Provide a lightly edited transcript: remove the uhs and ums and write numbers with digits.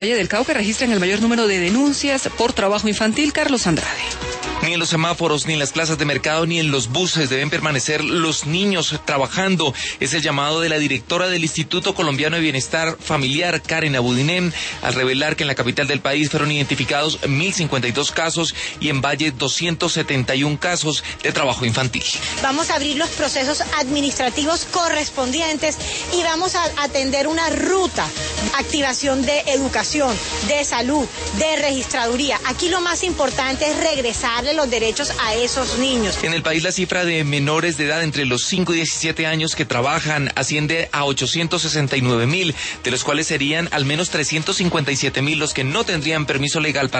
Valle del Cauca registran el mayor número de denuncias por trabajo infantil. Carlos Andrade. Ni en los semáforos, ni en las plazas de mercado, ni en los buses deben permanecer los niños trabajando. Es el llamado de la directora del Instituto Colombiano de Bienestar Familiar, Karen Abudinem, al revelar que en la capital del país fueron identificados 1.052 casos y en Valle 271 casos de trabajo infantil. Vamos a abrir los procesos administrativos correspondientes y vamos a atender una ruta, activación de educación, de salud, de registraduría. Aquí lo más importante es regresarle los derechos a esos niños. En el país la cifra de menores de edad entre los 5 y 17 años que trabajan asciende a 869.000, de los cuales serían al menos 357.000 los que no tendrían permiso legal para